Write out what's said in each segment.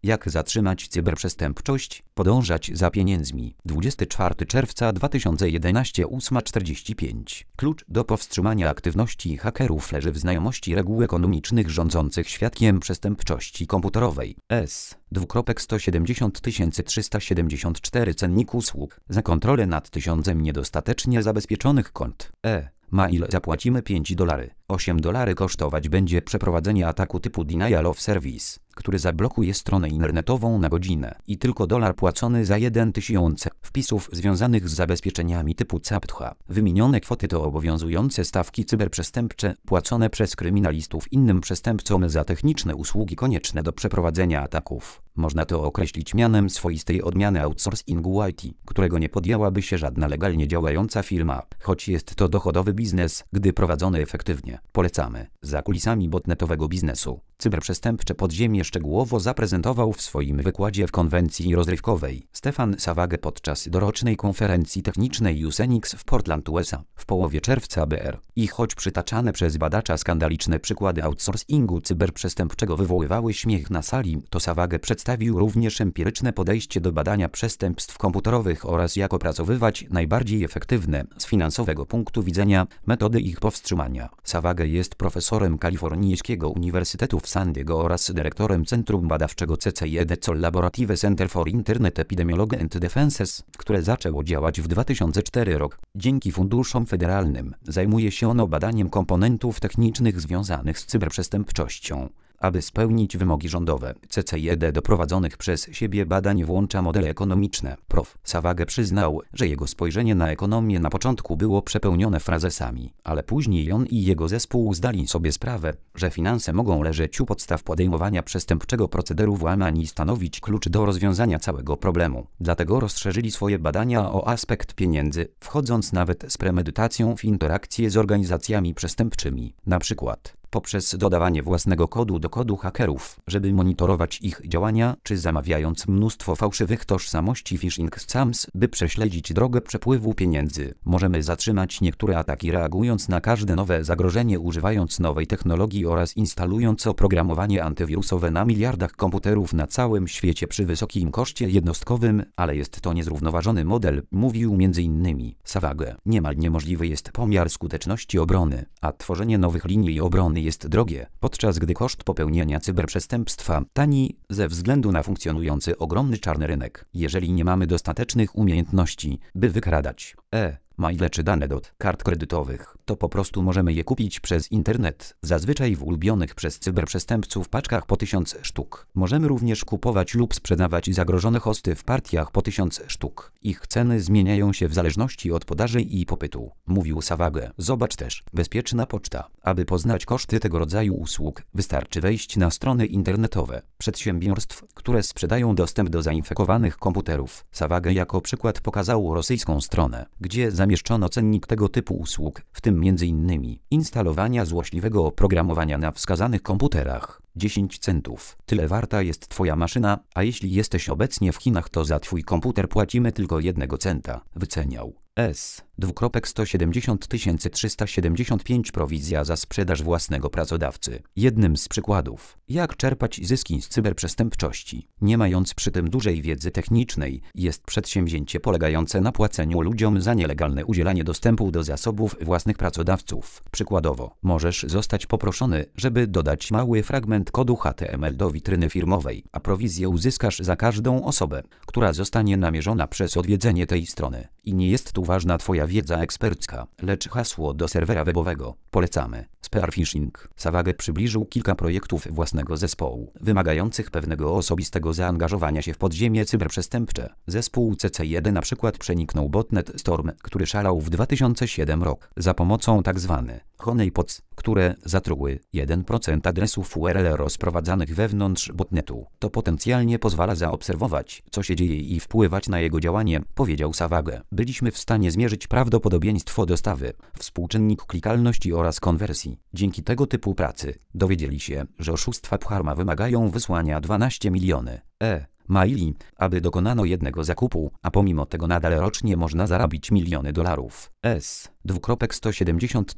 Jak zatrzymać cyberprzestępczość? Podążać za pieniędzmi. 24 czerwca 2011 8:45. Klucz do powstrzymania aktywności hakerów leży w znajomości reguł ekonomicznych rządzących świadkiem przestępczości komputerowej. S. 170 cennik usług. Za kontrolę nad 1000 niedostatecznie zabezpieczonych kont. Mail zapłacimy $5. $8 kosztować będzie przeprowadzenie ataku typu Denial of Service, który zablokuje stronę internetową na godzinę i tylko $1 płacony za 1000 wpisów związanych z zabezpieczeniami typu CAPTCHA. Wymienione kwoty to obowiązujące stawki cyberprzestępcze płacone przez kryminalistów innym przestępcom za techniczne usługi konieczne do przeprowadzenia ataków. Można to określić mianem swoistej odmiany outsourcingu IT, którego nie podjęłaby się żadna legalnie działająca firma, choć jest to dochodowy biznes, gdy prowadzony efektywnie. Polecamy. Za kulisami botnetowego biznesu. Cyberprzestępcze podziemie szczegółowo zaprezentował w swoim wykładzie w konwencji rozrywkowej Stefan Savage podczas dorocznej konferencji technicznej Usenix w Portland, USA w połowie czerwca br. I choć przytaczane przez badacza skandaliczne przykłady outsourcingu cyberprzestępczego wywoływały śmiech na sali, to Savage przedstawił również empiryczne podejście do badania przestępstw komputerowych oraz jak opracowywać najbardziej efektywne z finansowego punktu widzenia metody ich powstrzymania. Savage jest profesorem Kalifornijskiego Uniwersytetu w San Diego oraz dyrektorem Centrum Badawczego CCIED Laborative Center for Internet Epidemiology and Defenses, które zaczęło działać w 2004 roku. Dzięki funduszom federalnym zajmuje się ono badaniem komponentów technicznych związanych z cyberprzestępczością. Aby spełnić wymogi rządowe, CCIED do prowadzonych przez siebie badań włącza modele ekonomiczne. Prof. Savage przyznał, że jego spojrzenie na ekonomię na początku było przepełnione frazesami, ale później on i jego zespół zdali sobie sprawę, że finanse mogą leżeć u podstaw podejmowania przestępczego procederu włamań i stanowić klucz do rozwiązania całego problemu. Dlatego rozszerzyli swoje badania o aspekt pieniędzy, wchodząc nawet z premedytacją w interakcje z organizacjami przestępczymi, na przykład poprzez dodawanie własnego kodu do kodu hakerów, żeby monitorować ich działania, czy zamawiając mnóstwo fałszywych tożsamości phishing scams, by prześledzić drogę przepływu pieniędzy. Możemy zatrzymać niektóre ataki reagując na każde nowe zagrożenie, używając nowej technologii oraz instalując oprogramowanie antywirusowe na miliardach komputerów na całym świecie przy wysokim koszcie jednostkowym, ale jest to niezrównoważony model, mówił m.in. Savage. Niemal niemożliwy jest pomiar skuteczności obrony, a tworzenie nowych linii obrony jest drogie, podczas gdy koszt popełnienia cyberprzestępstwa tani ze względu na funkcjonujący ogromny czarny rynek. Jeżeli nie mamy dostatecznych umiejętności, by wykradać maile czy dane do kart kredytowych, to po prostu możemy je kupić przez internet, zazwyczaj w ulubionych przez cyberprzestępców paczkach po 1000 sztuk. Możemy również kupować lub sprzedawać zagrożone hosty w partiach po 1000 sztuk. Ich ceny zmieniają się w zależności od podaży i popytu, mówił Savage. Zobacz też bezpieczna poczta. Aby poznać koszty tego rodzaju usług, wystarczy wejść na strony internetowe przedsiębiorstw, które sprzedają dostęp do zainfekowanych komputerów. Savage jako przykład pokazał rosyjską stronę, gdzie zamieszczono cennik tego typu usług, w tym m.in. instalowania złośliwego oprogramowania na wskazanych komputerach. 10 centów. Tyle warta jest Twoja maszyna, a jeśli jesteś obecnie w Chinach, to za Twój komputer płacimy tylko 1 centa. Wyceniał. S. 170 prowizja za sprzedaż własnego pracodawcy. Jednym z przykładów, jak czerpać zyski z cyberprzestępczości, nie mając przy tym dużej wiedzy technicznej, jest przedsięwzięcie polegające na płaceniu ludziom za nielegalne udzielanie dostępu do zasobów własnych pracodawców. Przykładowo, możesz zostać poproszony, żeby dodać mały fragment kodu HTML do witryny firmowej, a prowizję uzyskasz za każdą osobę, która zostanie namierzona przez odwiedzenie tej strony. I nie jest tu ważna Twoja wiedza ekspercka, lecz hasło do serwera webowego. Polecamy. Spearfishing. Savage przybliżył kilka projektów własnego zespołu, wymagających pewnego osobistego zaangażowania się w podziemie cyberprzestępcze. Zespół CCIED na przykład przeniknął botnet Storm, który szalał w 2007 roku, za pomocą tzw. honeypots, które zatruły 1% adresów URL rozprowadzanych wewnątrz botnetu. To potencjalnie pozwala zaobserwować, co się dzieje i wpływać na jego działanie, powiedział Savage. Byliśmy w stanie zmierzyć prawdopodobieństwo dostawy, współczynnik klikalności oraz konwersji. Dzięki tego typu pracy dowiedzieli się, że oszustwa Pharma wymagają wysłania 12 miliony maili, aby dokonano jednego zakupu, a pomimo tego nadal rocznie można zarobić miliony dolarów. S. 2,170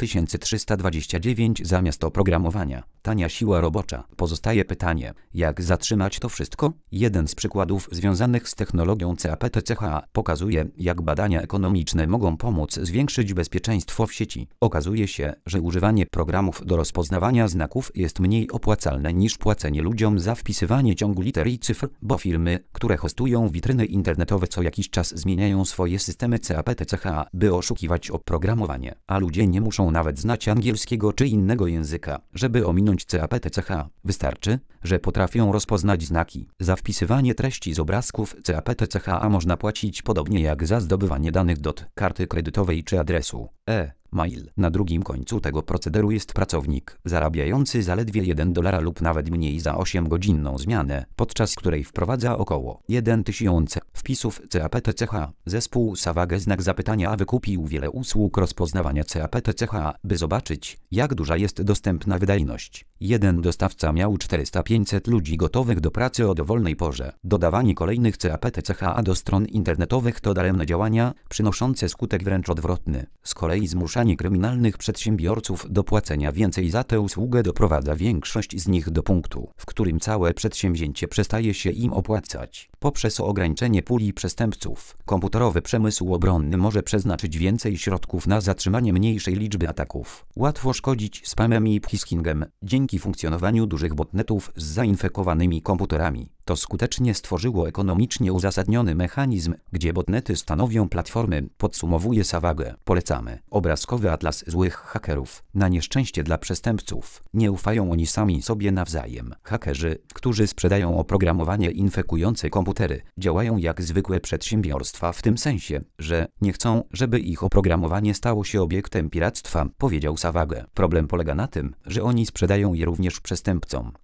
329 zamiast oprogramowania. Tania siła robocza. Pozostaje pytanie, jak zatrzymać to wszystko? Jeden z przykładów związanych z technologią CAPTCH pokazuje, jak badania ekonomiczne mogą pomóc zwiększyć bezpieczeństwo w sieci. Okazuje się, że używanie programów do rozpoznawania znaków jest mniej opłacalne niż płacenie ludziom za wpisywanie ciągu liter i cyfr, bo firmy, które hostują witryny internetowe co jakiś czas zmieniają swoje systemy CAPTCH, by oszukiwać oprogramowanie, a ludzie nie muszą nawet znać angielskiego czy innego języka, żeby ominąć CAPTCH. Wystarczy, że potrafią rozpoznać znaki. Za wpisywanie treści z obrazków CAPTCH można płacić podobnie jak za zdobywanie danych DOT, karty kredytowej czy adresu e-mail. Na drugim końcu tego procederu jest pracownik, zarabiający zaledwie $1 lub nawet mniej za 8-godzinną zmianę, podczas której wprowadza około 1000 wpisów CAPTCH. Zespół Savage znak zapytania wykupił wiele usług rozpoznawania CAPTCH, by zobaczyć, jak duża jest dostępna wydajność. Jeden dostawca miał 400-500 ludzi gotowych do pracy o dowolnej porze. Dodawanie kolejnych CAPTCH do stron internetowych to daremne działania, przynoszące skutek wręcz odwrotny. Z kolei zmuszanie kryminalnych przedsiębiorców do płacenia więcej za tę usługę doprowadza większość z nich do punktu, w którym całe przedsięwzięcie przestaje się im opłacać. Poprzez ograniczenie puli przestępców, komputerowy przemysł obronny może przeznaczyć więcej środków na zatrzymanie mniejszej liczby ataków. Łatwo szkodzić spamem i phishingiem. Dzięki funkcjonowaniu dużych botnetów z zainfekowanymi komputerami, to skutecznie stworzyło ekonomicznie uzasadniony mechanizm, gdzie botnety stanowią platformy, podsumowuje Savage. Polecamy. Obrazkowy atlas złych hakerów. Na nieszczęście dla przestępców, nie ufają oni sami sobie nawzajem. Hakerzy, którzy sprzedają oprogramowanie infekujące komputery, działają jak zwykłe przedsiębiorstwa w tym sensie, że nie chcą, żeby ich oprogramowanie stało się obiektem piractwa, powiedział Savage. Problem polega na tym, że oni sprzedają je również przestępcom.